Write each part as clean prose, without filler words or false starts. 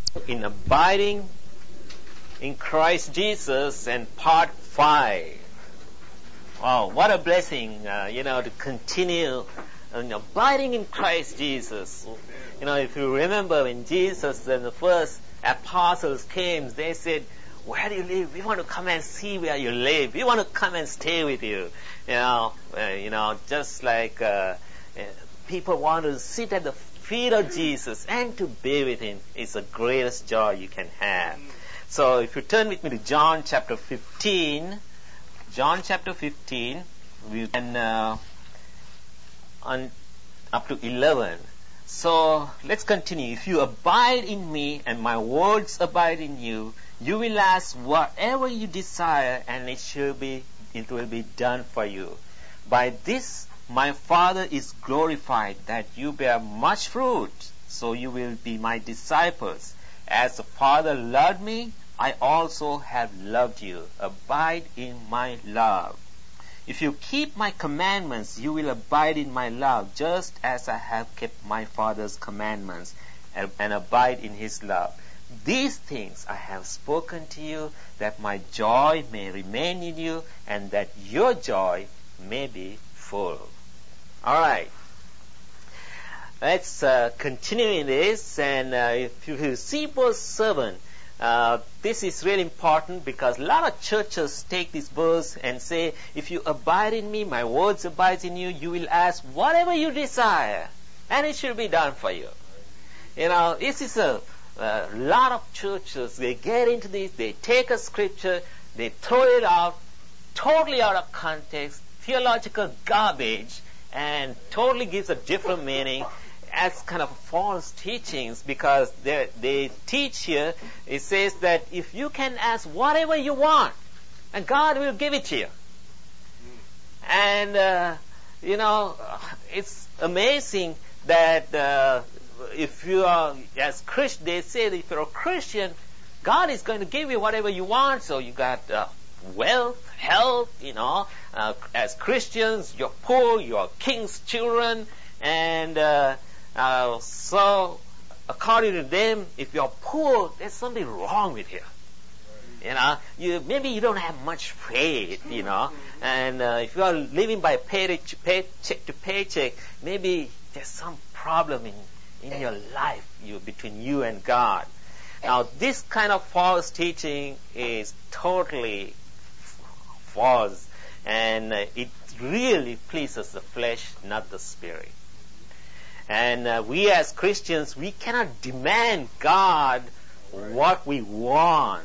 In abiding in Christ Jesus and part 5. Wow, what a blessing, to continue abiding in Christ Jesus. If you remember when Jesus and the first apostles came, they said, "Where do you live? We want to come and see where you live. We want to come and stay with you." Just like people want to sit at the feet of Jesus and to be with Him is the greatest joy you can have. So if you turn with me to John chapter 15, we can up to 11. So let's continue. If you abide in me and my words abide in you, you will ask whatever you desire, and it will be done for you. By this my Father is glorified, that you bear much fruit, so you will be my disciples. As the Father loved me, I also have loved you. Abide in my love. If you keep my commandments, you will abide in my love, just as I have kept my Father's commandments and abide in his love. These things I have spoken to you, that my joy may remain in you, and that your joy may be full. All right. Let's continue in this, and if you see verse 7, this is really important because a lot of churches take this verse and say, if you abide in me, my words abide in you, you will ask whatever you desire, and it shall be done for you. This is a lot of churches, they get into this, they take a scripture, they throw it out, totally out of context, theological garbage, and totally gives a different meaning as kind of false teachings, because they teach here, it says that if you can ask whatever you want, and God will give it to you. And, it's amazing that if you are, as Christian, they say that if you're a Christian, God is going to give you whatever you want. So you got wealth, health, as Christians, you're poor, you're king's children, and so according to them, if you're poor, there's something wrong with you. Maybe you don't have much faith, and if you are living by paycheck to paycheck, maybe there's some problem in your life between you and God. Now, this kind of false teaching is totally false, and it really pleases the flesh, not the spirit. And we as Christians, we cannot demand God what we want.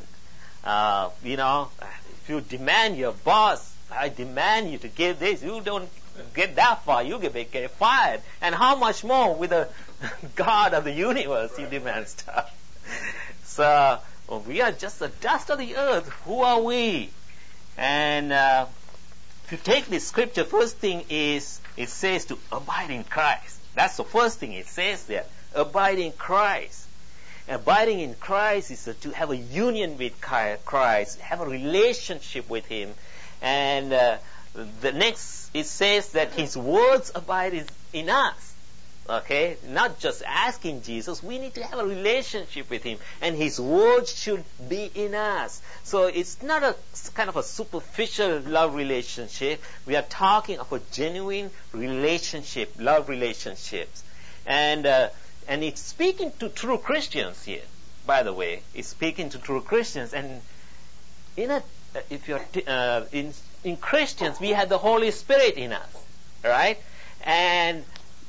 If you demand your boss, I demand you to give this, you don't get that far, you get fired. And how much more with the God of the universe you demand stuff. So we are just the dust of the earth. Who are we? And if you take this scripture, first thing is it says to abide in Christ. That's the first thing it says there. Abide in Christ. Abiding in Christ is to have a union with Christ, have a relationship with Him. And the next, it says that His words abide in us. Okay? Not just asking Jesus, we need to have a relationship with Him. And His words should be in us. So it's not a kind of a superficial love relationship. We are talking of a genuine relationship, love relationships. And it's speaking to true Christians here, by the way. It's speaking to true Christians. And if you're in Christians, we have the Holy Spirit in us, right? And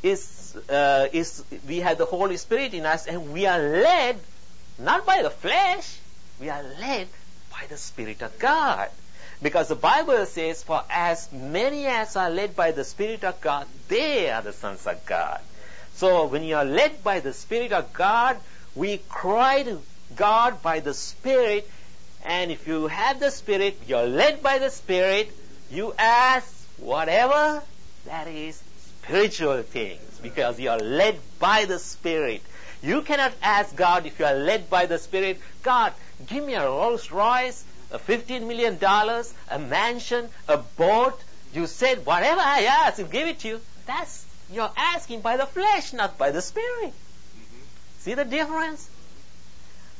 we have the Holy Spirit in us, and we are led not by the flesh, we are led by the Spirit of God. Because the Bible says, for as many as are led by the Spirit of God, they are the sons of God. So when you are led by the Spirit of God, we cry to God by the Spirit, and if you have the Spirit, you're led by the Spirit, you ask whatever that is spiritual things, because you are led by the Spirit. You cannot ask God, if you are led by the Spirit, God, give me a Rolls Royce, a $15 million, a mansion, a boat. You said, whatever I ask, He'll give it to you. You're asking by the flesh, not by the Spirit. See the difference?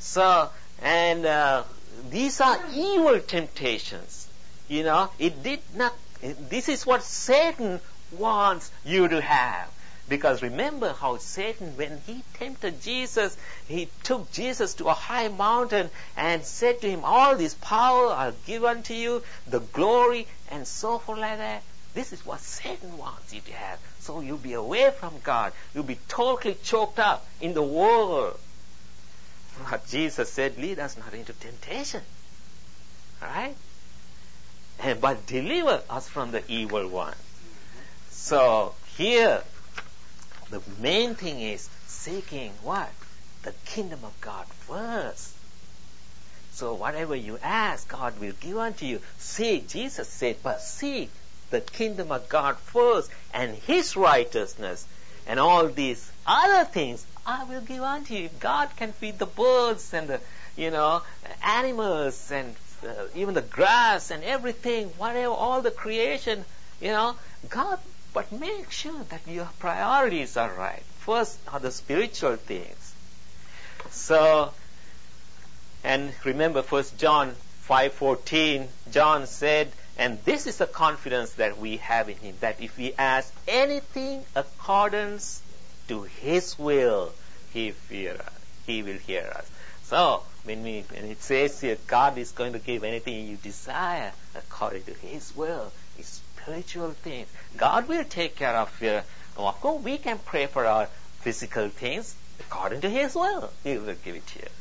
So, and these are evil temptations. It did not. This is what Satan wants you to have. Because remember how Satan, when he tempted Jesus, he took Jesus to a high mountain and said to him, all this power I'll give unto you, the glory, and so forth like that. This is what Satan wants you to have. So you'll be away from God. You'll be totally choked up in the world. But Jesus said, lead us not into temptation. Alright? But deliver us from the evil one. So here, the main thing is seeking what? The kingdom of God first. So whatever you ask, God will give unto you. Seek, Jesus said, but seek the kingdom of God first and His righteousness, and all these other things I will give unto you. If God can feed the birds and the animals and even the grass and everything, whatever, all the creation, God. But make sure that your priorities are right. First are the spiritual things. So, and remember 1 John 5:14, John said, and this is the confidence that we have in Him, that if we ask anything according to His will, He will hear us. So, when it says here, God is going to give anything you desire according to His will, it's spiritual things. God will take care of your. Of course, we can pray for our physical things according to His will. He will give it to you.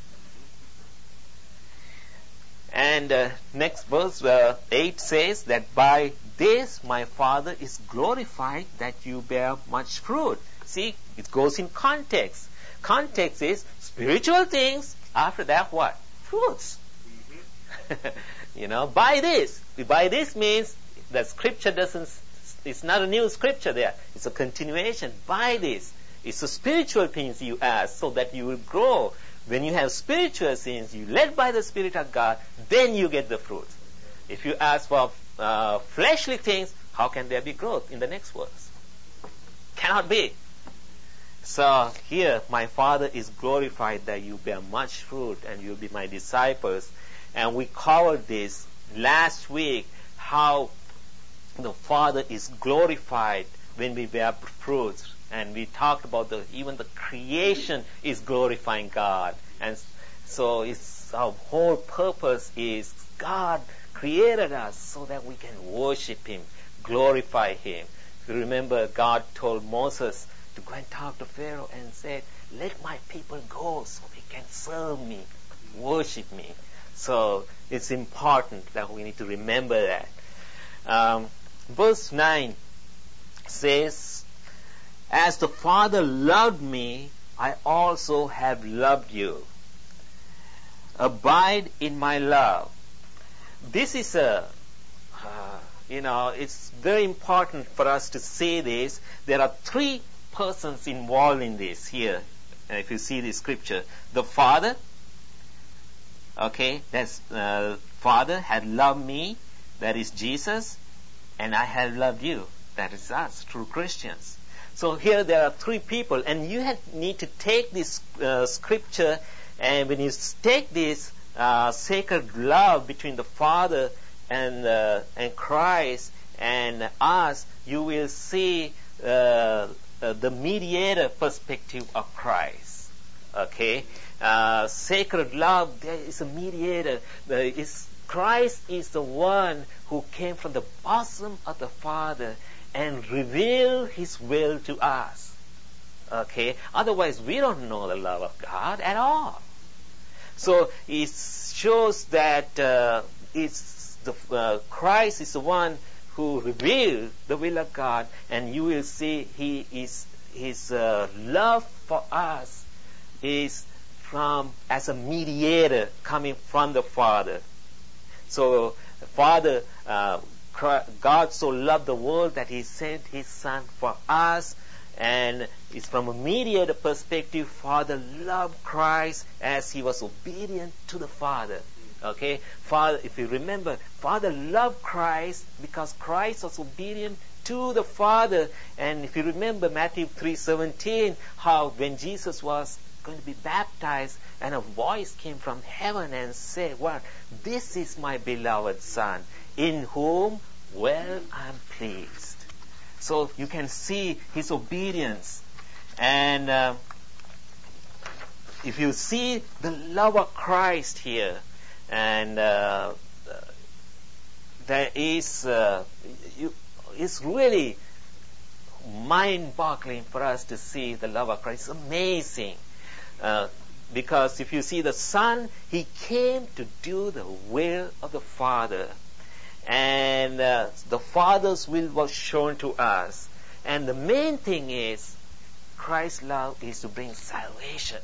And next verse 8 says that by this my Father is glorified, that you bear much fruit. See, it goes in context. Context is spiritual things. After that, what? Fruits. By this. By this means the scripture it's not a new scripture there. It's a continuation. By this. It's the spiritual things you ask so that you will grow. When you have spiritual things, you led by the Spirit of God, then you get the fruit. If you ask for fleshly things, how can there be growth in the next verse? Cannot be. So here, my Father is glorified that you bear much fruit and you'll be my disciples. And we covered this last week, how the Father is glorified when we bear fruits. And we talked about even the creation is glorifying God. And so our whole purpose is God created us so that we can worship Him, glorify Him. If you remember, God told Moses to go and talk to Pharaoh and said, let my people go so they can serve me, worship me. So it's important that we need to remember that. Verse 9 says, as the Father loved me, I also have loved you. Abide in my love. This is it's very important for us to say this. There are three persons involved in this here. If you see the scripture, the Father, that's Father had loved me, that is Jesus, and I have loved you, that is us, true Christians. So here there are three people, and you need to take this scripture, and when you take this sacred love between the Father and Christ and us, you will see the mediator perspective of Christ. Sacred love, there is a mediator. Christ is the one who came from the bosom of the Father and reveal His will to us. Otherwise we don't know the love of God at all. So it shows that Christ is the one who revealed the will of God, and you will see His love for us is as a mediator coming from the Father. So Father, God so loved the world that He sent His Son for us, and it's from a mediator perspective. Father loved Christ as He was obedient to the Father. Father, if you remember, Father loved Christ because Christ was obedient to the Father. And if you remember Matthew 3:17, how when Jesus was going to be baptized, and a voice came from heaven and said, "What? This is my beloved Son, in whom well I am pleased." So you can see his obedience. And if you see the love of Christ here, and there is, it's really mind-boggling for us to see the love of Christ. It's amazing. Because if you see the Son, he came to do the will of the Father. And the Father's will was shown to us. And the main thing is, Christ's love is to bring salvation.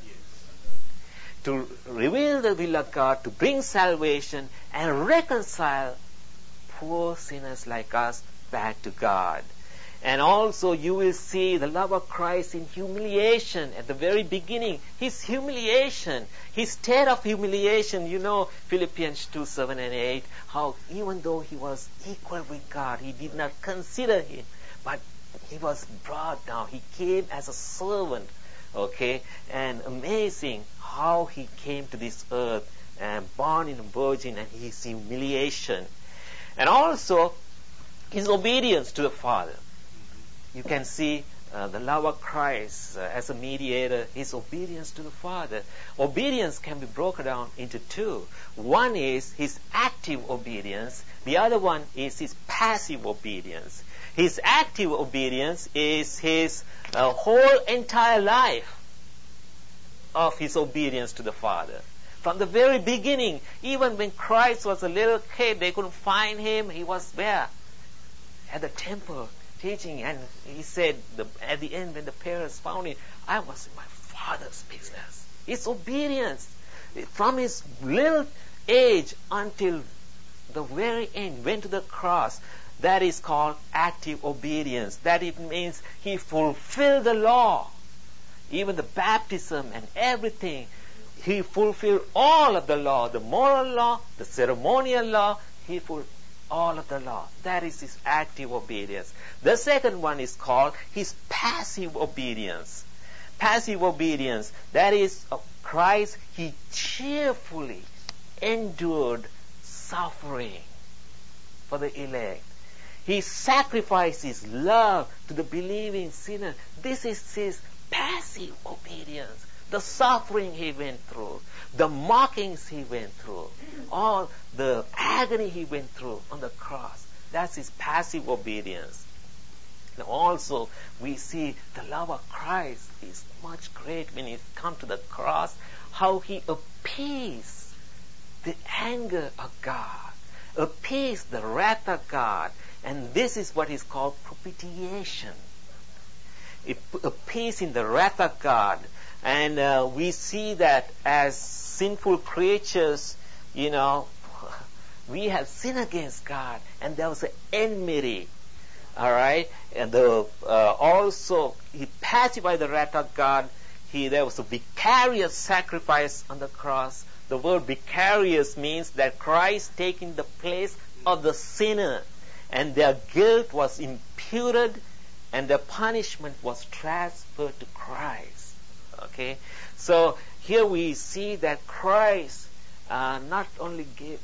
To reveal the will of God, to bring salvation and reconcile poor sinners like us back to God. And also you will see the love of Christ in humiliation at the very beginning. His humiliation, his state of humiliation. You know, Philippians 2:7 and 8, how even though he was equal with God, he did not consider him, but he was brought down. He came as a servant. Okay, and amazing how he came to this earth and born in a virgin, and his humiliation. And also his obedience to the Father. You can see the love of Christ as a mediator, his obedience to the Father. Obedience can be broken down into two. One is his active obedience. The other one is his passive obedience. His active obedience is his whole entire life of his obedience to the Father. From the very beginning, even when Christ was a little kid, they couldn't find him. He was there at the temple teaching, and he said at the end when the parents found him, "I was in my Father's business." His obedience from his little age until the very end, went to the cross. That is called active obedience. That it means he fulfilled the law. Even the baptism and everything, he fulfilled all of the law, the moral law, the ceremonial law. He fulfilled all of the law. That is his active obedience. The second one is called his passive obedience. Passive obedience, that is Christ, he cheerfully endured suffering for the elect. He sacrificed his love to the believing sinner. This is his passive obedience. The suffering he went through, the mockings he went through, all the agony he went through on the cross. That's his passive obedience. And also, we see the love of Christ is much great when he comes to the cross, how he appeased the anger of God, appeased the wrath of God. And this is what is called propitiation. It appeasing the wrath of God. And we see that as sinful creatures, we have sinned against God, and there was an enmity. All right, and also he pacified the wrath of God. There was a vicarious sacrifice on the cross. The word vicarious means that Christ taking the place of the sinner, and their guilt was imputed, and their punishment was transferred to Christ. Okay, so here we see that Christ not only gave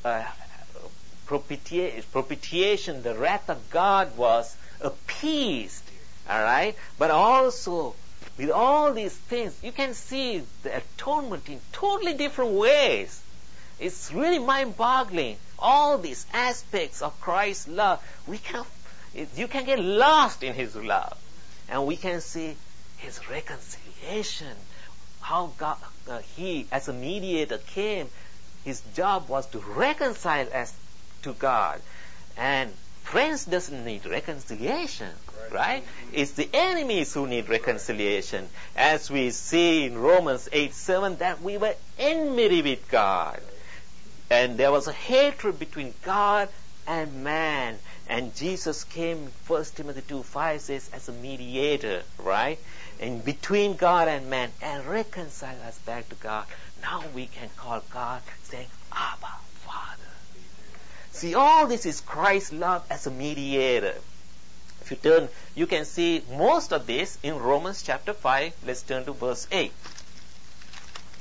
propitiation, the wrath of God was appeased, all right, but also with all these things, you can see the atonement in totally different ways. It's really mind-boggling. All these aspects of Christ's love, you can get lost in his love, and we can see his reconciliation, how God, he as a mediator came. His job was to reconcile us to God. And friends doesn't need reconciliation, right? It's the enemies who need reconciliation. As we see in Romans 8:7, that we were enmity with God. And there was a hatred between God and man. And Jesus came, 1 Timothy 2:5 says, as a mediator, right? And between God and man, and reconcile us back to God. Now we can call God, saying, Abba, Father. See, all this is Christ's love as a mediator. If you turn, you can see most of this in Romans chapter 5. Let's turn to verse 8.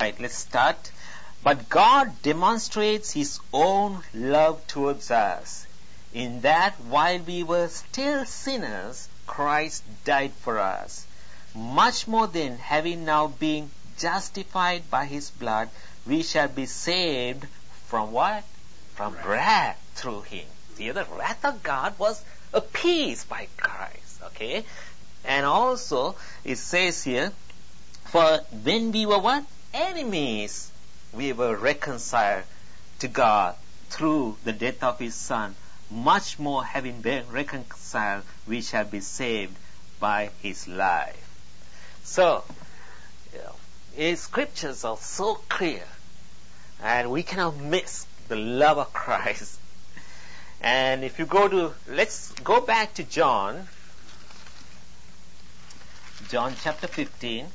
Right, let's start. But God demonstrates His own love towards us, in that while we were still sinners, Christ died for us. Much more then, having now been justified by His blood, we shall be saved from what? From wrath through Him. See, the wrath of God was appeased by Christ. Okay? And also, it says here, for when we were what? Enemies, we were reconciled to God through the death of His Son. Much more, having been reconciled, we shall be saved by His life. So, His scriptures are so clear, and we cannot miss the love of Christ. And if you let's go back to John chapter 15.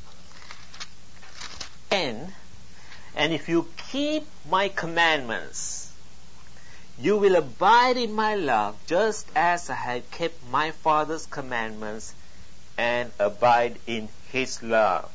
And if you keep my commandments, you will abide in my love, just as I have kept my Father's commandments and abide in His love.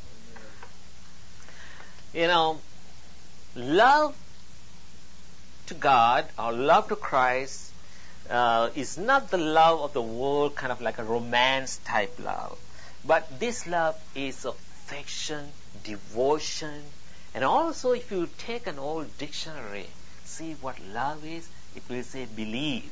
Love to God or love to Christ is not the love of the world, kind of like a romance type love. But this love is affection, devotion, and also if you take an old dictionary, see what love is, it will say believe.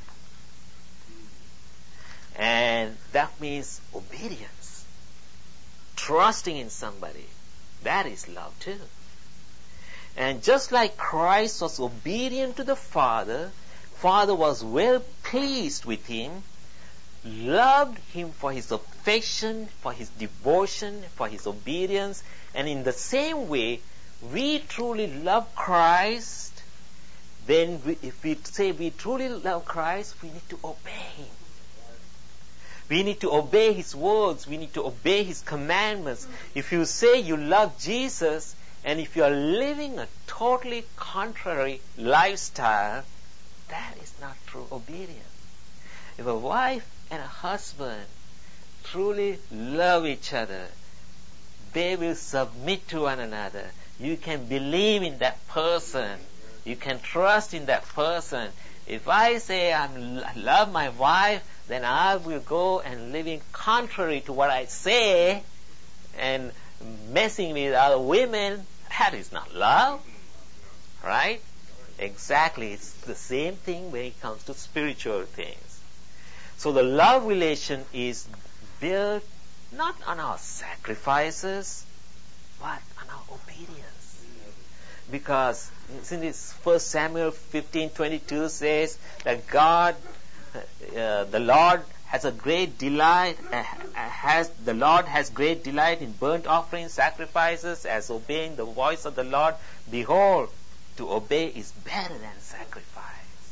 And that means obedience, trusting in somebody. That is love too. And just like Christ was obedient to the Father was well pleased with Him, loved Him for His affection, for His devotion, for His obedience, and in the same way, we truly love Christ, then if we say we truly love Christ, we need to obey Him. We need to obey His words. We need to obey His commandments. If you say you love Jesus, and if you are living a totally contrary lifestyle, that is not true obedience. If a wife and a husband truly love each other, they will submit to one another. You can believe in that person. You can trust in that person. If I say I love my wife, then I will go and living contrary to what I say and messing with other women. That is not love. Right? Exactly. It's the same thing when it comes to spiritual things. So the love relation is built not on our sacrifices, but on our obedience. Because since 1 Samuel 15:22 says that God, the Lord has a great delight, the Lord has great delight in burnt offerings, sacrifices, as obeying the voice of the Lord. Behold, to obey is better than sacrifice.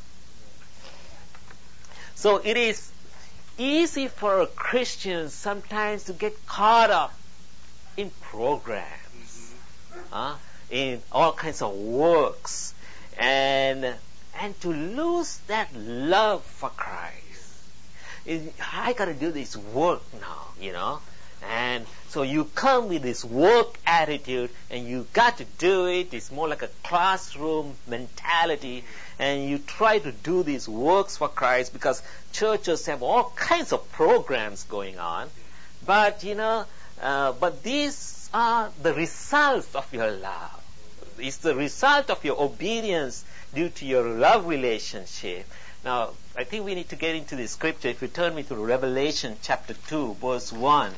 So it is easy for a Christian sometimes to get caught up in programs, in all kinds of works, and to lose that love for Christ. I got to do this work now, and so you come with this work attitude, and you got to do it. It's more like a classroom mentality, and you try to do these works for Christ because churches have all kinds of programs going on. But but these are the results of your love. It's the result of your obedience due to your love relationship. Now, I think we need to get into the scripture. If you turn me to Revelation chapter 2, verse 1.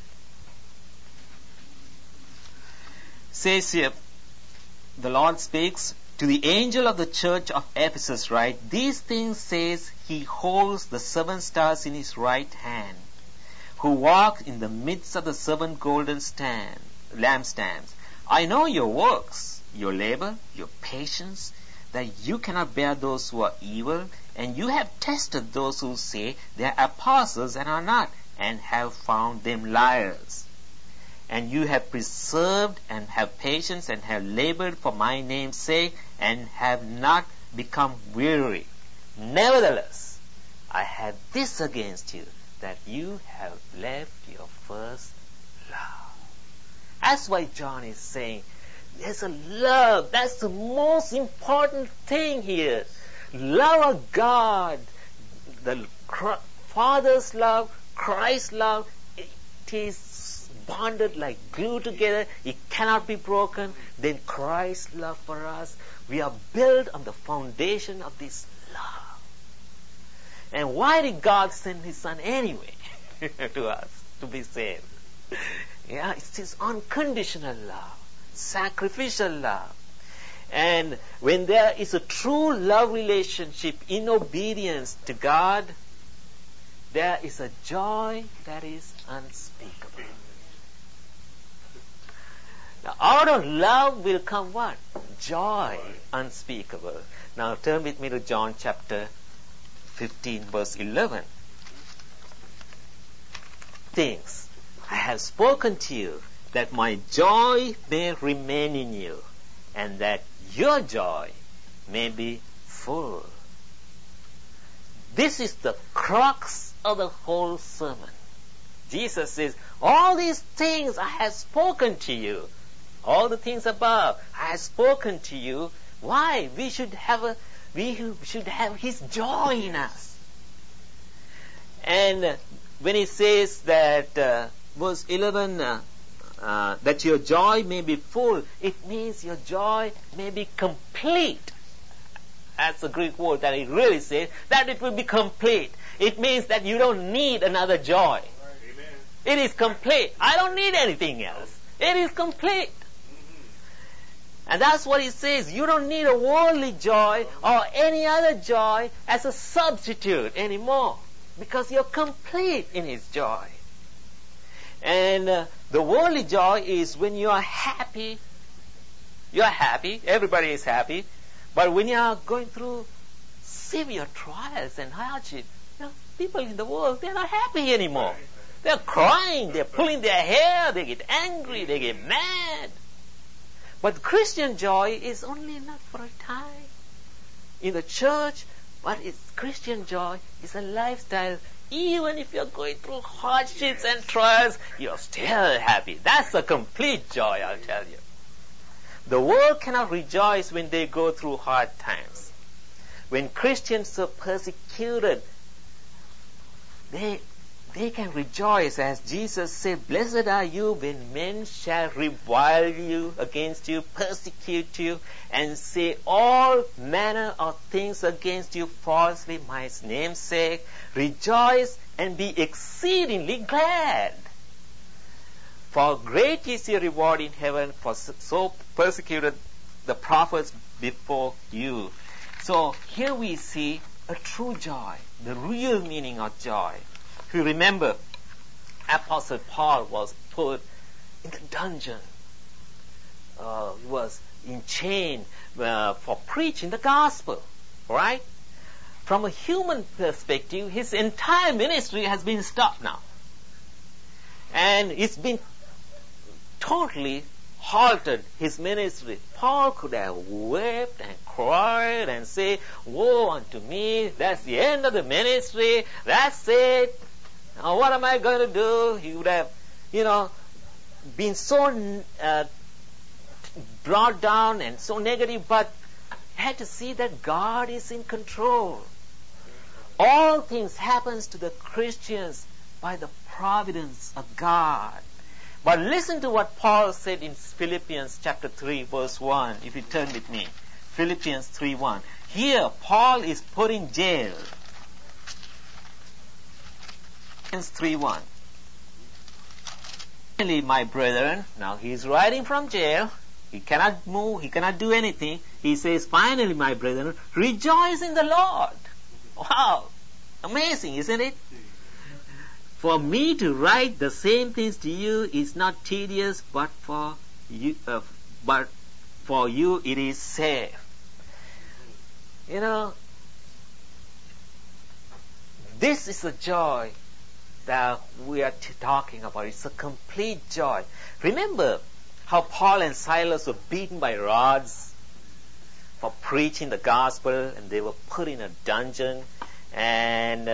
Says here, the Lord speaks, to the angel of the church of Ephesus write, these things says he holds the 7 stars in his right hand, who walks in the midst of the 7 golden lampstands. I know your works, your labor, your patience, that you cannot bear those who are evil, and you have tested those who say they are apostles and are not, and have found them liars. And you have preserved and have patience and have labored for my name's sake and have not become weary. Nevertheless, I have this against you, that you have left your first love. That's why John is saying, There's a love. That's the most important thing here. Love of God. The Father's love, Christ's love, it is bonded like glue together. It cannot be broken. Then Christ's love for us. We are built on the foundation of this love. And why did God send His Son anyway to us to be saved? Yeah, it's His unconditional love, sacrificial love. And when there is a true love relationship in obedience to God, there is a joy that is unspeakable. Now, out of love will come what? Joy unspeakable. Now, turn with me to John chapter 15, verse 11. Things I have spoken to you, that my joy may remain in you, and that your joy may be full. This is the crux of the whole sermon. Jesus says, all these things I have spoken to you, all the things above, I have spoken to you. Why? We should have His joy in us. And when He says that, verse 11, that your joy may be full, it means your joy may be complete. That's the Greek word that it really says, that it will be complete. It means that you don't need another joy. Amen. It is complete. I don't need anything else. It is complete. And that's what He says. You don't need a worldly joy or any other joy as a substitute anymore, because you're complete in His joy. And the worldly joy is when you are happy. You're happy. Everybody is happy. But when you are going through severe trials and hardship, people in the world, they're not happy anymore. They're crying. They're pulling their hair. They get angry. They get mad. But Christian joy is only not for a time in the church, but Christian joy is a lifestyle. Even if you're going through hardships and trials, you're still happy. That's a complete joy, I'll tell you. The world cannot rejoice when they go through hard times. When Christians are persecuted, they can rejoice, as Jesus said, blessed are you when men shall revile you, against you, persecute you, and say all manner of things against you falsely, my name's sake. Rejoice and be exceedingly glad. For great is your reward in heaven, for so persecuted the prophets before you. So here we see a true joy, the real meaning of joy. If you remember, Apostle Paul was put in the dungeon. He was in chain for preaching the gospel, right? From a human perspective, his entire ministry has been stopped now. And it's been totally halted, his ministry. Paul could have wept and cried and say, woe unto me, that's the end of the ministry, that's it. Now what am I going to do? He would have, been so brought down and so negative, but had to see that God is in control. All things happens to the Christians by the providence of God. But listen to what Paul said in Philippians chapter 3 verse 1, if you turn with me. Philippians 3:1. Here Paul is put in jail. Philippians 3:1. Finally, my brethren, now he is writing from jail. He cannot move, he cannot do anything. He says, finally, my brethren, rejoice in the Lord. Wow! Amazing, isn't it? For me to write the same things to you is not tedious, but for you it is safe. This is the joy that we are talking about. It's a complete joy. Remember how Paul and Silas were beaten by rods for preaching the gospel, and they were put in a dungeon. And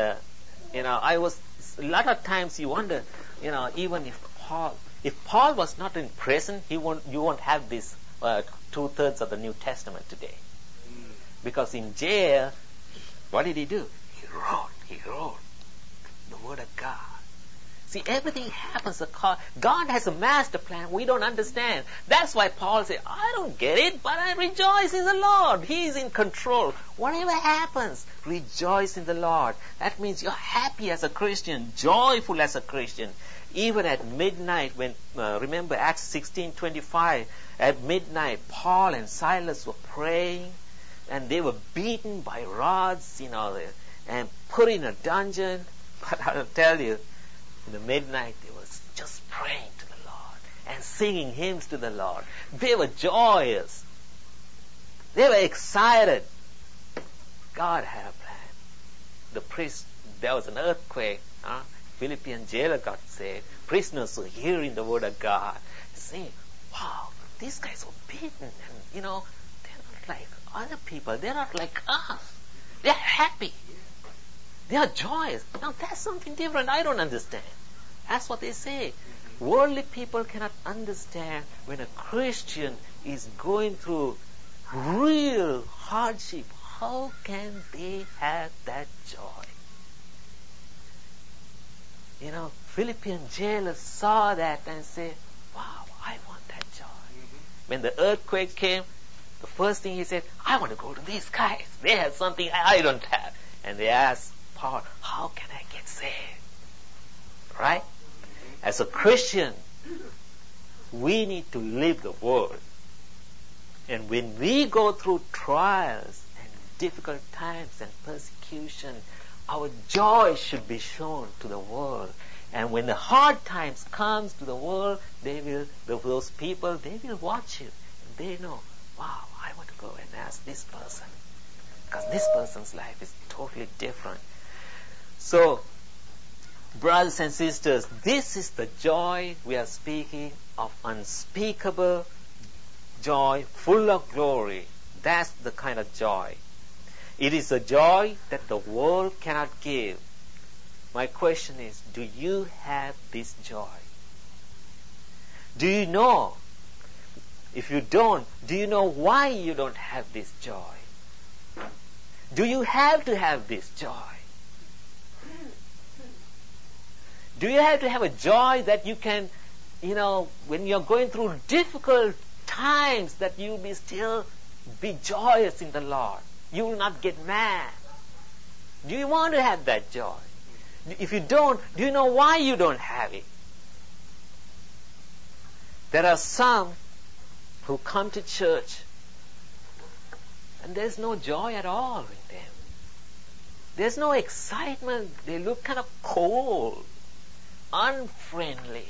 a lot of times you wonder, even if Paul was not in prison, you won't have this 2/3 of the New Testament today. Because in jail, what did he do? He wrote the Word of God. See, everything happens. God has a master plan we don't understand. That's why Paul said, I don't get it, but I rejoice in the Lord. He is in control. Whatever happens, rejoice in the Lord. That means you're happy as a Christian, joyful as a Christian. Even at midnight, when remember Acts 16:25, at midnight, Paul and Silas were praying, and they were beaten by rods, and put in a dungeon. But I'll tell you, in the midnight, they were just praying to the Lord and singing hymns to the Lord. They were joyous. They were excited. God had a plan. There was an earthquake. Philippian jailer got saved. Prisoners were hearing the Word of God, saying, wow, these guys were beaten. And, they're not like other people. They're not like us. They're happy. They are joyous. Now that's something different I don't understand. That's what they say. Worldly people cannot understand when a Christian is going through real hardship. How can they have that joy? Philippian jailers saw that and said, wow, I want that joy. When the earthquake came, the first thing he said, I want to go to these guys. They have something I don't have. And they asked Paul, how can I get saved? Right? As a Christian, we need to live the Word. And when we go through trials and difficult times and persecution, our joy should be shown to the world. And when the hard times comes to the world, those people, they will watch you. And they know, wow, I want to go and ask this person. Because this person's life is totally different. So, brothers and sisters, this is the joy we are speaking of, unspeakable joy, full of glory. That's the kind of joy. It is a joy that the world cannot give. My question is, do you have this joy? Do you know? If you don't, do you know why you don't have this joy? Do you have to have this joy? Do you have to have a joy that you can, when you're going through difficult times, that you may still be joyous in the Lord? You will not get mad. Do you want to have that joy? If you don't, do you know why you don't have it? There are some who come to church and there's no joy at all with them. There's no excitement. They look kind of cold, unfriendly.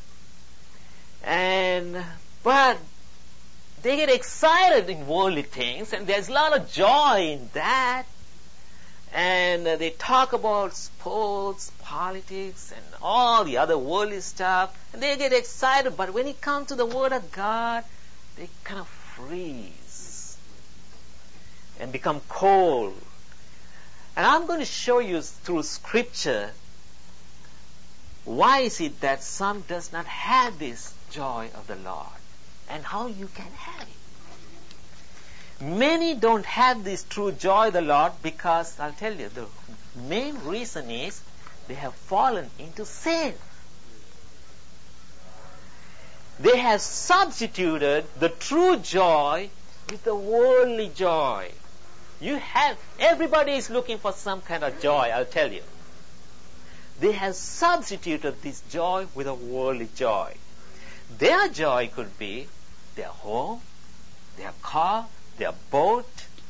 But they get excited in worldly things, and there's a lot of joy in that. And they talk about sports, politics, and all the other worldly stuff, and they get excited. But when it comes to the Word of God, they kind of freeze and become cold. And I'm going to show you through Scripture why is it that some does not have this joy of the Lord, and how you can have it. Many don't have this true joy of the Lord because, I'll tell you, the main reason is they have fallen into sin. They have substituted the true joy with the worldly joy. Everybody is looking for some kind of joy, I'll tell you. They have substituted this joy with a worldly joy. Their joy could be their home, their car, their boat,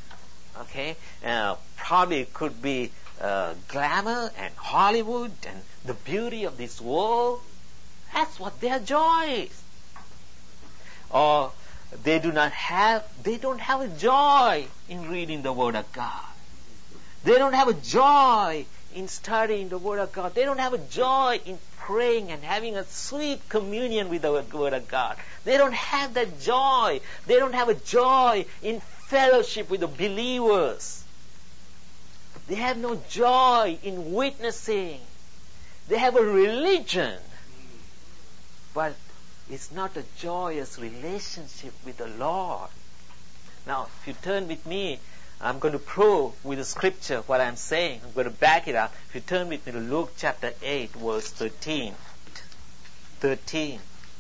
probably it could be glamour and Hollywood and the beauty of this world. That's what their joy is. Or they don't have a joy in reading the Word of God. They don't have a joy in studying the Word of God. They don't have a joy in praying and having a sweet communion with the Word of God. They don't have that joy. They don't have a joy in fellowship with the believers. They have no joy in witnessing. They have a religion, but it's not a joyous relationship with the Lord. Now, if you turn with me, I'm going to prove with the scripture what I'm saying. I'm going to back it up. If you turn with me to Luke chapter 8, verse 13. 13.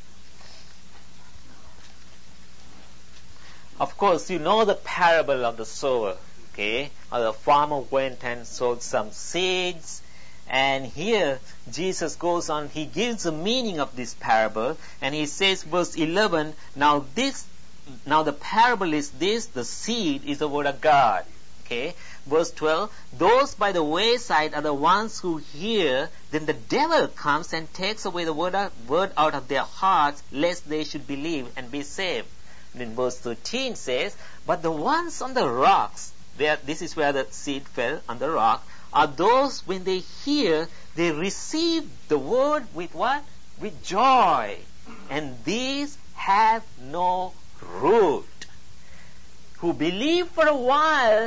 Of course, you know the parable of the sower. Okay? The farmer went and sowed some seeds. And here, Jesus goes on, he gives the meaning of this parable. And he says, verse 11, Now the parable is this, the seed is the word of God. Okay. Verse 12, those by the wayside are the ones who hear, then the devil comes and takes away the word out of their hearts, lest they should believe and be saved. Then verse 13 says, but the ones on the rocks, this is where the seed fell on the rock, are those when they hear, they receive the word with what? With joy. And these have no root, who believe for a while,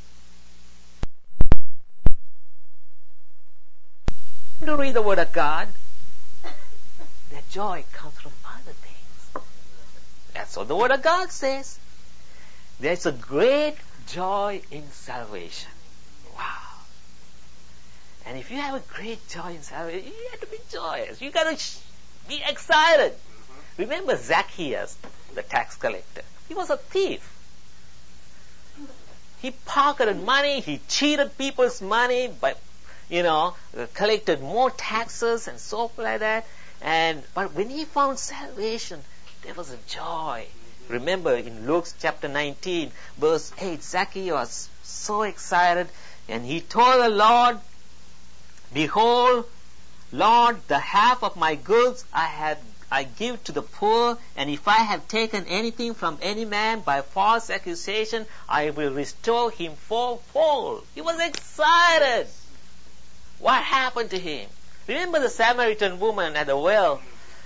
to read the word of God, their joy comes from other things. That's what the word of God says. There's a great joy in salvation. Wow. And if you have a great joy in salvation, you have to be joyous. You got to be excited. Remember Zacchaeus, the tax collector. He was a thief. He pocketed money. He cheated people's money by, collected more taxes and so forth like that. But when he found salvation, there was a joy. Remember in Luke chapter 19, verse 8, Zacchaeus was so excited, and he told the Lord, Behold, Lord, the half of my goods I give to the poor, and if I have taken anything from any man by false accusation, I will restore him fourfold. He was excited. What happened to him? Remember the Samaritan woman at the well?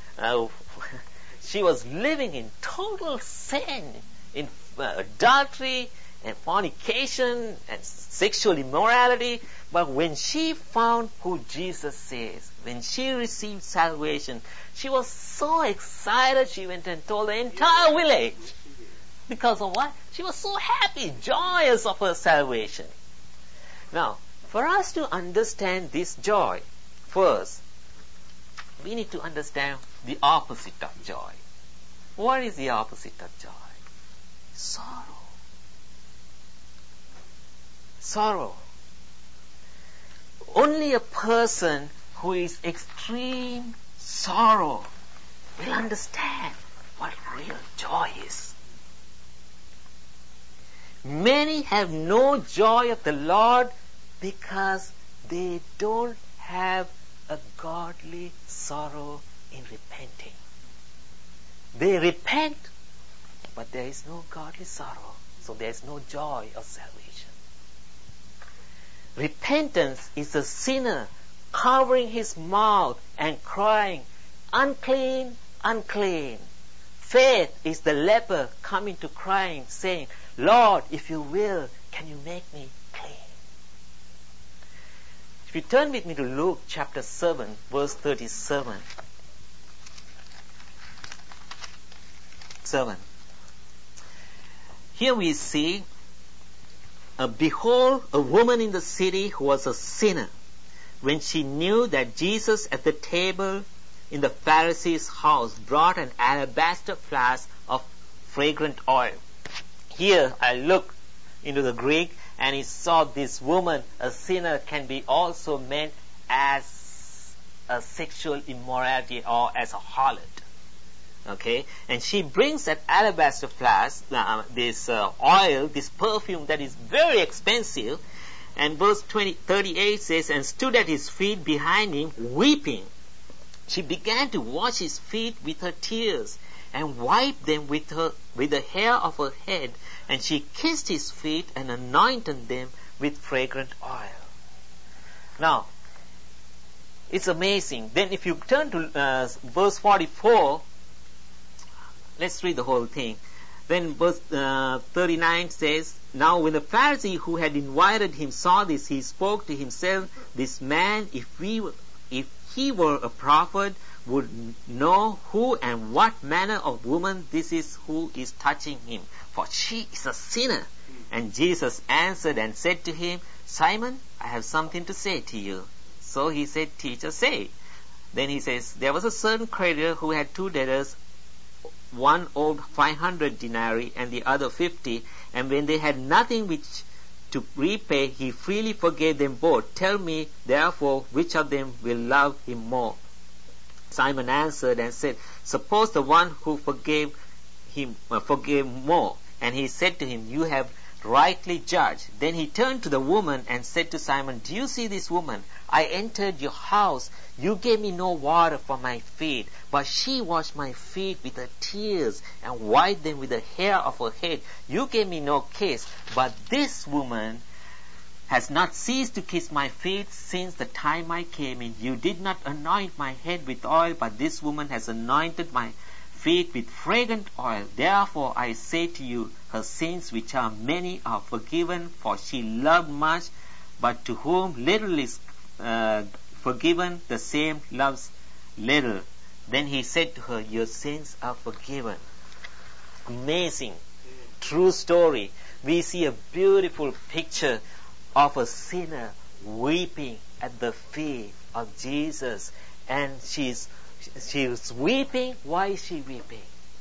She was living in total sin, in adultery and fornication and sexual immorality. But when she found who Jesus is, when she received salvation, she was so excited, she went and told the entire village. Because of what? She was so happy, joyous of her salvation. Now, for us to understand this joy, first, we need to understand the opposite of joy. What is the opposite of joy? Sorrow. Sorrow. Only a person who is extreme sorrow will understand what real joy is. Many have no joy of the Lord because they don't have a godly sorrow in repenting. They repent, but there is no godly sorrow, so there is no joy of salvation. Repentance is a sinner covering his mouth and crying, unclean, unclean. Faith is the leper coming to crying, saying, Lord, if you will, can you make me clean? If you turn with me to Luke chapter 7, verse 37. 7. Here we see, behold, a woman in the city who was a sinner, when she knew that Jesus at the table in the Pharisee's house brought an alabaster flask of fragrant oil. Here I looked into the Greek and I saw this woman, a sinner, can be also meant as a sexual immorality or as a harlot. Okay, and she brings that alabaster flask, this oil, this perfume that is very expensive. And verse 38 says, and stood at his feet behind him, weeping. She began to wash his feet with her tears and wiped them with the hair of her head. And she kissed his feet and anointed them with fragrant oil. Now, it's amazing. Then if you turn to verse 44, let's read the whole thing. Then verse 39 says, Now when the Pharisee who had invited him saw this, he spoke to himself, This man, if he were a prophet, would know who and what manner of woman this is who is touching him, for she is a sinner. And Jesus answered and said to him, Simon, I have something to say to you. So he said, Teacher, say. Then he says, there was a certain creditor who had 2 debtors. One owed 500 denarii and the other 50. And when they had nothing which to repay, he freely forgave them both. Tell me, therefore, which of them will love him more? Simon answered and said, Suppose the one who forgave more. And he said to him, You have rightly judged. Then he turned to the woman and said to Simon, Do you see this woman? I entered your house. You gave me no water for my feet, but she washed my feet with her tears and wiped them with the hair of her head. You gave me no kiss, but this woman has not ceased to kiss my feet since the time I came in. You did not anoint my head with oil, but this woman has anointed my feet with fragrant oil. Therefore I say to you, her sins, which are many, are forgiven, for she loved much. But to whom little is forgiven, the same loves little. Then he said to her, Your sins are forgiven. Amazing, true story. We see a beautiful picture of a sinner weeping at the feet of Jesus. And she's weeping. Why is she weeping?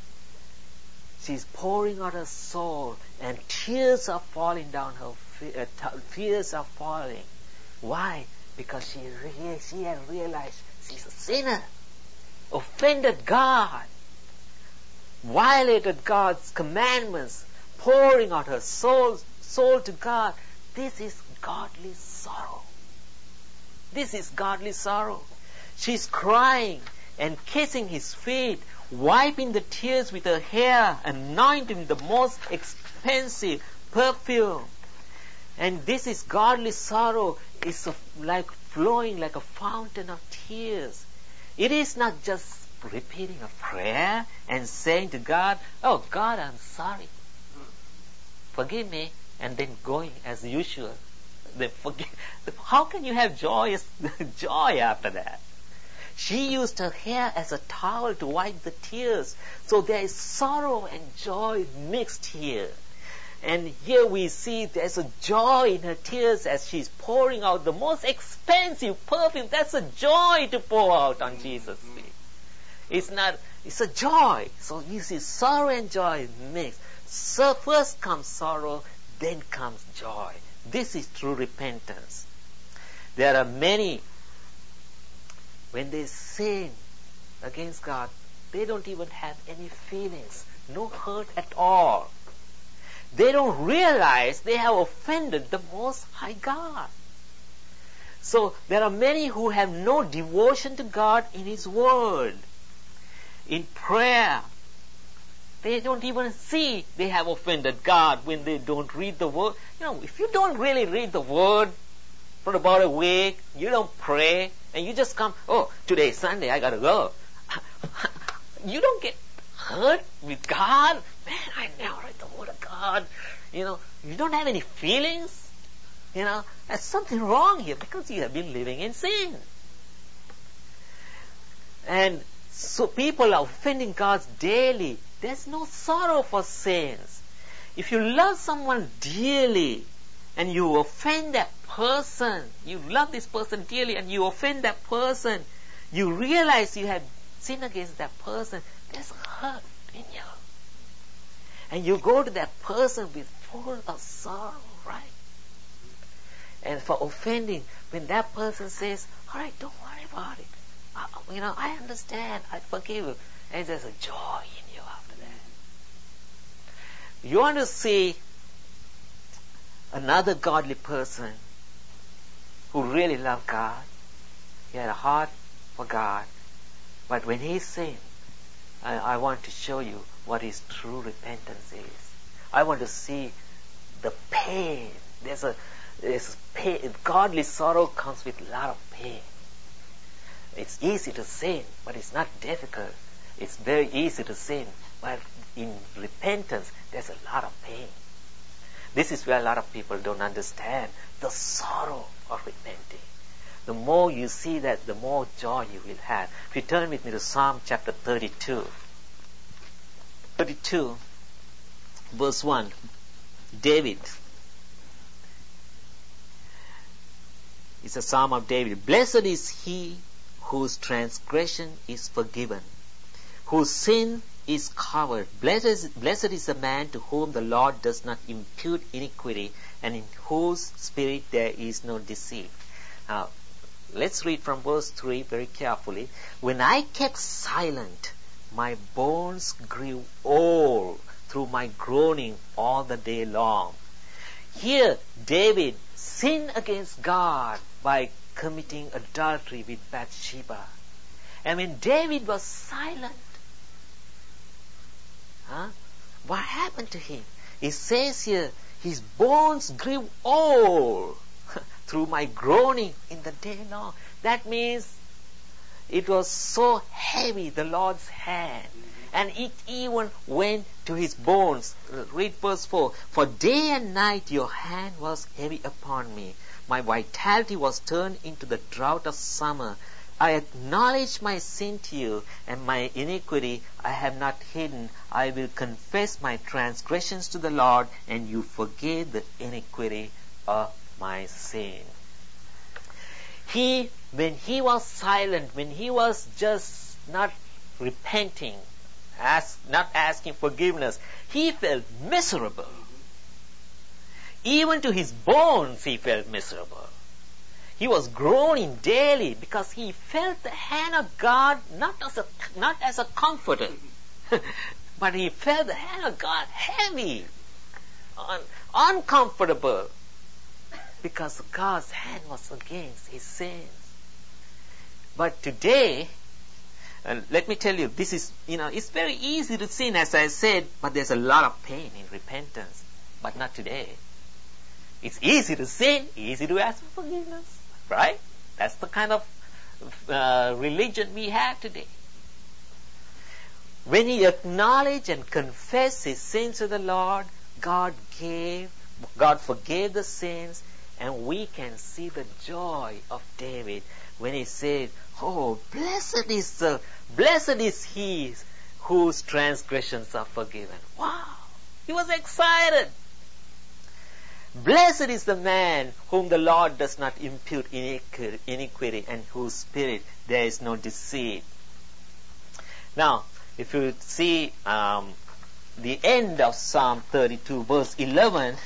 She's pouring out her soul, and tears are falling down her tears are falling. Why? Because she had realized she's a sinner, offended God, violated God's commandments, pouring out her soul to God. This is godly sorrow. This is godly sorrow. She's crying and kissing his feet, wiping the tears with her hair, anointing the most expensive perfume. And this is godly sorrow. It's like flowing like a fountain of tears. It is not just repeating a prayer and saying to God, Oh God, I'm sorry. Forgive me. And then going as usual. How can you have joy after that? She used her hair as a towel to wipe the tears. So there is sorrow and joy mixed here. And here we see there's a joy in her tears as she's pouring out the most expensive perfume. That's a joy to pour out on Jesus' feet. It's a joy. So you see sorrow and joy mixed. So first comes sorrow, then comes joy. This is true repentance. There are many, when they sin against God, they don't even have any feelings, no hurt at all. They don't realize they have offended the Most High God. So there are many who have no devotion to God in His Word. In prayer, they don't even see they have offended God when they don't read the Word. If you don't really read the Word for about a week, you don't pray, and you just come, today is Sunday, I gotta go. You don't get hurt with God. Man, I now read the Word of God. You don't have any feelings. There's something wrong here because you have been living in sin. And so people are offending God daily. There's no sorrow for sins. If you love someone dearly and you offend that person, you love this person dearly and you offend that person, you realize you have sinned against that person, there's hurt in you. And you go to that person with full of sorrow, right? And for offending, when that person says, all right, don't worry about it. I understand, I forgive you. And there's a joy in you after that. You want to see another godly person who really loved God. He had a heart for God. But when he sinned, I want to show you what his true repentance is. I want to see the pain. There's pain. Godly sorrow comes with a lot of pain. It's easy to sin, but it's not difficult. It's very easy to sin, but in repentance, there's a lot of pain. This is where a lot of people don't understand the sorrow of repenting. the more you see that, the more joy you will have. If you turn with me to Psalm chapter 32. 32, verse 1. David. It's a Psalm of David. Blessed is he whose transgression is forgiven, whose sin is covered. Blessed is the man to whom the Lord does not impute iniquity, and in whose spirit there is no deceit. Now, let's read from verse 3 very carefully. When I kept silent, my bones grew old through my groaning all the day long. Here, David sinned against God by committing adultery with Bathsheba. And when David was silent, what happened to him? It says here, his bones grew old through my groaning in the day long. That means it was so heavy, the Lord's hand, and it even went to his bones. Read verse 4. For day and night your hand was heavy upon me. My vitality was turned into the drought of summer. I acknowledge my sin to you, and my iniquity I have not hidden. I will confess my transgressions to the Lord, and you forgave the iniquity of my sin. When he was silent, when he was just not repenting, not asking forgiveness, he felt miserable. Even to his bones he felt miserable. He was groaning daily because he felt the hand of God not as a comforter, but he felt the hand of God heavy, uncomfortable, because God's hand was against his sins. But today, let me tell you, this is, it's very easy to sin, as I said, but there's a lot of pain in repentance. But not today. It's easy to sin, easy to ask for forgiveness, right? That's the kind of religion we have today. When he acknowledged and confessed his sins to the Lord, God forgave the sins, and we can see the joy of David when he said, "Oh, blessed is he whose transgressions are forgiven." Wow! He was excited. Blessed is the man whom the Lord does not impute iniquity, and whose spirit there is no deceit. Now, if you see the end of Psalm 32, verse 11,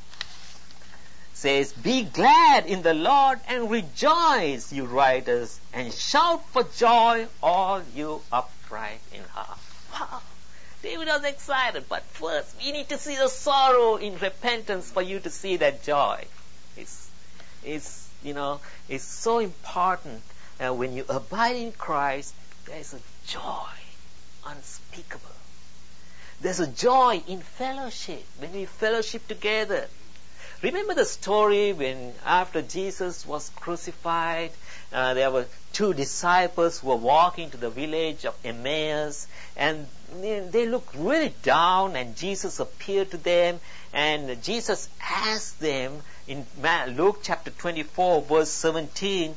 says, "Be glad in the Lord and rejoice, you righteous, and shout for joy, all you upright in heart." Wow! David was excited, but first we need to see the sorrow in repentance for you to see that joy. It's so important. When you abide in Christ, there is a joy unspeakable. There's a joy in fellowship, when we fellowship together. Remember the story when after Jesus was crucified, there were two disciples who were walking to the village of Emmaus, and they looked really down, and Jesus appeared to them, and Jesus asked them in Luke chapter 24, verse 17,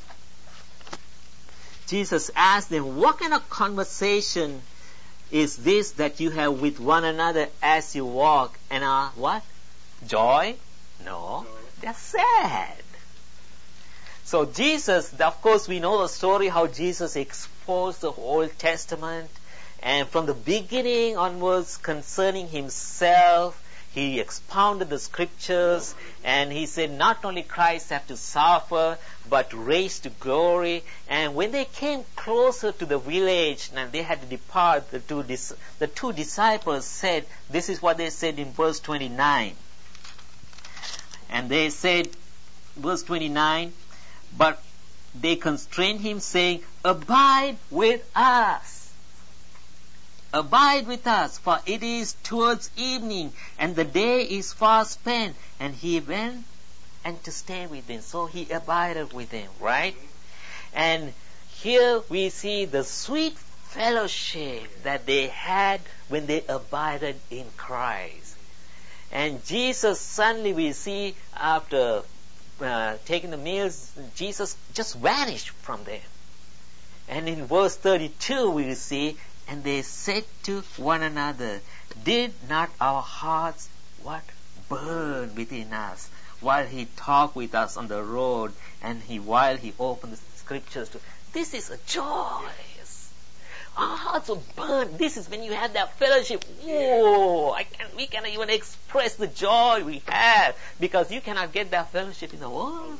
Jesus asked them, "What kind of conversation is this that you have with one another as you walk, and are what? Joy? No, they're sad." So Jesus, of course, we know the story how Jesus exposed the Old Testament, and from the beginning onwards concerning himself, he expounded the scriptures, and he said not only Christ had to suffer, but raised to glory. And when they came closer to the village and they had to depart, the two disciples said, this is what they said in verse 29. And they said, verse 29, "But they constrained him, saying, Abide with us. Abide with us, for it is towards evening, and the day is far spent." And he went and to stay with them. So he abided with them, right? And here we see the sweet fellowship that they had when they abided in Christ. And Jesus, suddenly we see after taking the meals, Jesus just vanished from them. And in verse 32 we see, and they said to one another, did not our hearts burn within us while he talked with us on the road and while he opened the scriptures to. This is a joy. Our hearts will burn. This is when you have that fellowship. Whoa! We cannot even express the joy we have because you cannot get that fellowship in the world.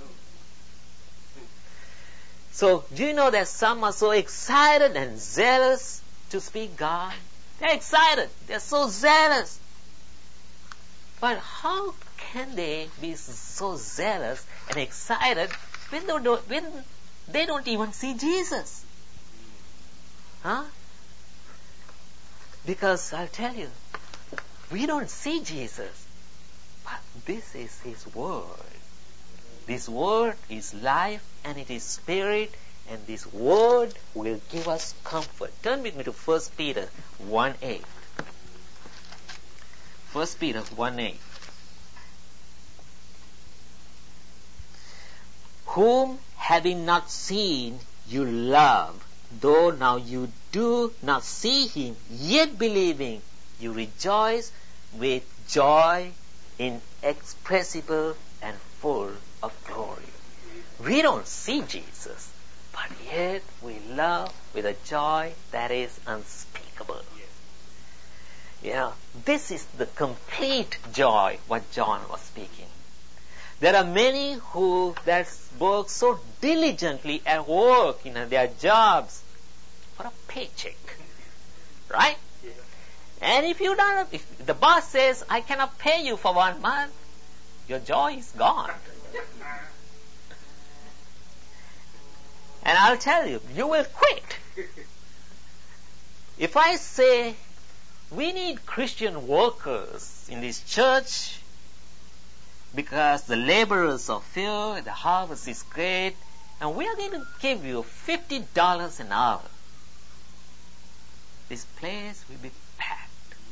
So, do you know that some are so excited and zealous to speak God? They're excited. They're so zealous. But how can they be so zealous and excited when they don't even see Jesus? Huh? Because I'll tell you, we don't see Jesus, but this is His Word. This Word is life and it is spirit, and this Word will give us comfort. Turn with me to 1 Peter 1:8. 1 Peter 1:8. Whom having not seen you love, though now you do not see Him, yet believing, you rejoice with joy inexpressible and full of glory. We don't see Jesus, but yet we love with a joy that is unspeakable. This is the complete joy what John was speaking. There are many who work so diligently at work in their jobs for a paycheck, right? And if the boss says, I cannot pay you for 1 month, your joy is gone. And I'll tell you, you will quit. If I say, we need Christian workers in this church because the laborers are few, the harvest is great, and we are going to give you $50 an hour, this place will be packed.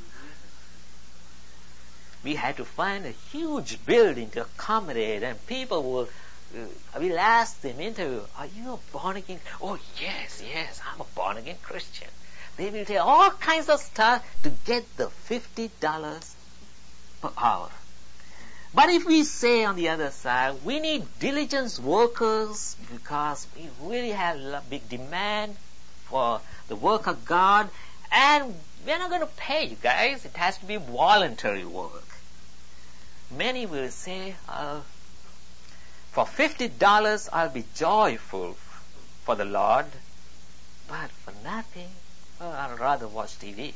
We had to find a huge building to accommodate, and people will ask them, interview, are you a born again? Oh, yes, I'm a born again Christian. They will tell all kinds of stuff to get the $50 per hour. But if we say on the other side, we need diligent workers because we really have a big demand for the work of God, and we're not going to pay you guys. It has to be voluntary work. Many will say, for $50 I'll be joyful for the Lord, but for nothing, I'd rather watch TV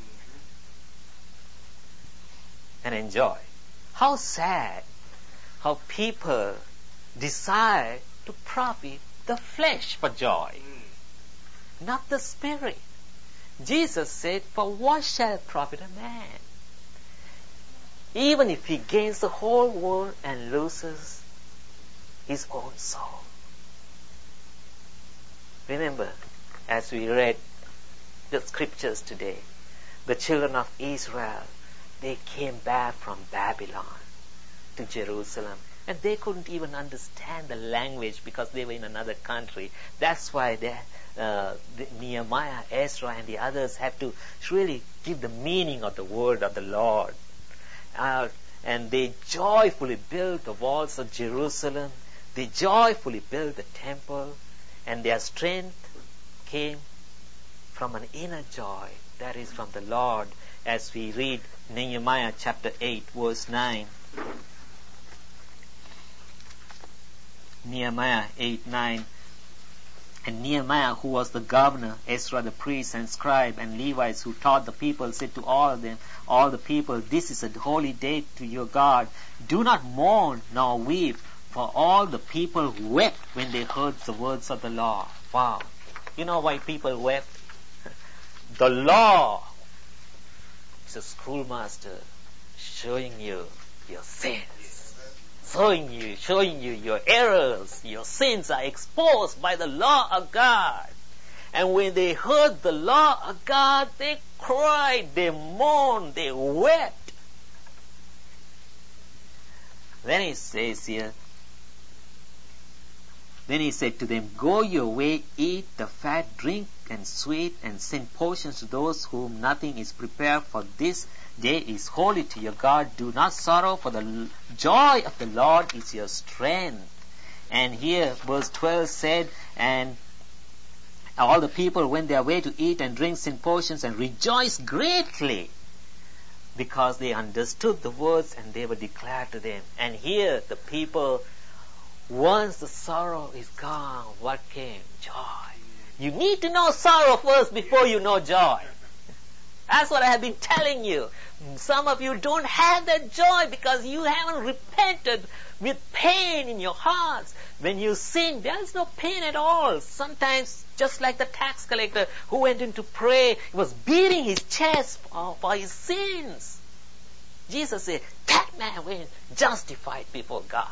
and enjoy. How sad how people desire to profit the flesh for joy, not the spirit. Jesus said, for what shall it profit a man, even if he gains the whole world and loses his own soul? Remember, as we read the scriptures today, the children of Israel, they came back from Babylon to Jerusalem, and they couldn't even understand the language because they were in another country. That's why Nehemiah, Ezra, and the others had to really give the meaning of the word of the Lord. And they joyfully built the walls of Jerusalem. They joyfully built the temple, and their strength came from an inner joy that is from the Lord, as we read Nehemiah chapter 8 verse 9. Nehemiah 8:9. And Nehemiah, who was the governor, Ezra the priest and scribe and Levites who taught the people, said to all the people, this is a holy day to your God. Do not mourn nor weep, for all the people wept when they heard the words of the law. Wow. You know why people wept? The law is a schoolmaster showing you your sins, showing you your errors. Your sins are exposed by the law of God. And when they heard the law of God, they cried, they mourned, they wept. Then it says here, Then he said to them, "Go your way, eat the fat, drink and sweet, and send portions to those whom nothing is prepared, for this day is holy to your God. Do not sorrow, for the joy of the Lord is your strength." And here, verse 12 said, "And all the people went their way to eat and drink, send portions, and rejoiced greatly, because they understood the words and they were declared to them." And here the people, once the sorrow is gone, what came? Joy. You need to know sorrow first before you know joy. That's what I have been telling you. Some of you don't have that joy because you haven't repented with pain in your hearts. When you sin, there is no pain at all. Sometimes, just like the tax collector who went in to pray, he was beating his chest for his sins. Jesus said, that man went justified before God.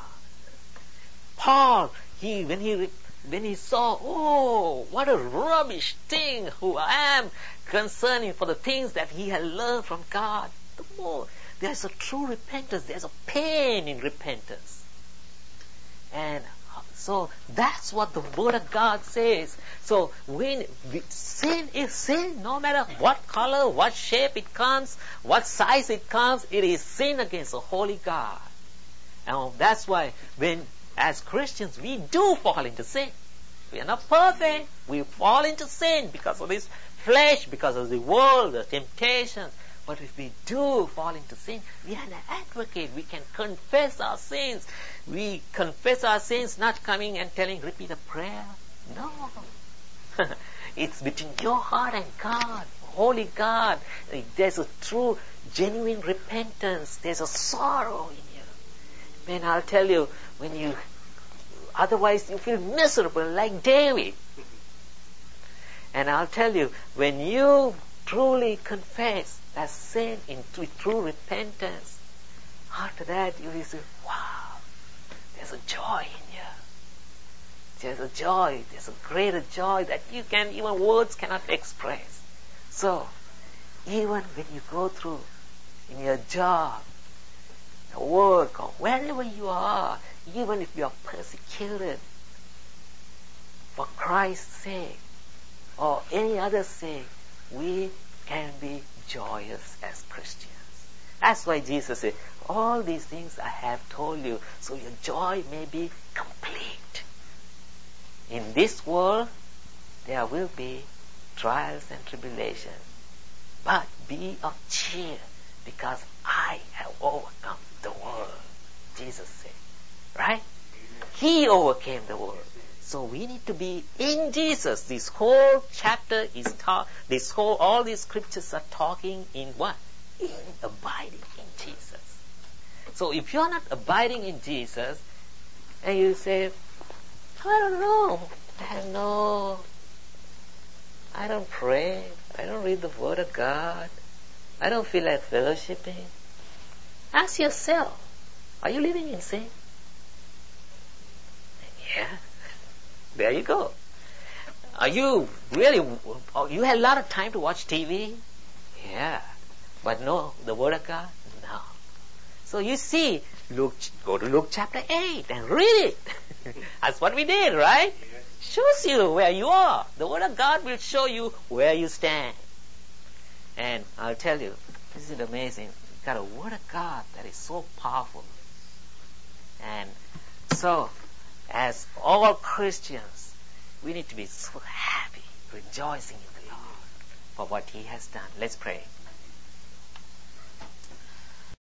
Paul, when he saw, oh, what a rubbish thing who I am, concerning for the things that he had learned from God, the more there's a true repentance, there's a pain in repentance. And so that's what the Word of God says. So when sin is sin, no matter what color, what shape it comes, what size it comes, it is sin against a holy God. And that's why when as Christians we do fall into sin. We are not perfect. We fall into sin because of this flesh, because of the world, the temptations. But if we do fall into sin, we are an advocate. We can confess our sins. We confess our sins, not coming and repeat a prayer. No. It's between your heart and God, holy God. There's a true, genuine repentance. There's a sorrow in you. Man, I'll tell you, otherwise you feel miserable like David. And I'll tell you, when you truly confess that sin in true repentance, after that you will say, wow, there's a joy in you. There's a joy, there's a greater joy that even words cannot express. So, even when you go through in your job, your work, or wherever you are, even if you are persecuted for Christ's sake or any other sake, we can be joyous as Christians. That's why Jesus said, all these things I have told you, so your joy may be complete. In this world, there will be trials and tribulations, but be of cheer, because I have overcome the world, Jesus said. Right? He overcame the world. So we need to be in Jesus. This whole chapter is all these scriptures are talking in what? In abiding in Jesus. So if you're not abiding in Jesus, and you say, I don't know, I don't pray, I don't read the Word of God, I don't feel like fellowshipping. Ask yourself, are you living in sin? Yeah. There you go. Are you really, you had a lot of time to watch TV? Yeah. But no, the Word of God? No. So you see, go to Luke chapter 8 and read it. That's what we did, right? Shows you where you are. The Word of God will show you where you stand. And I'll tell you, this is amazing. You've got a Word of God that is so powerful. And so, as all Christians, we need to be so happy, rejoicing in the Lord for what He has done. Let's pray.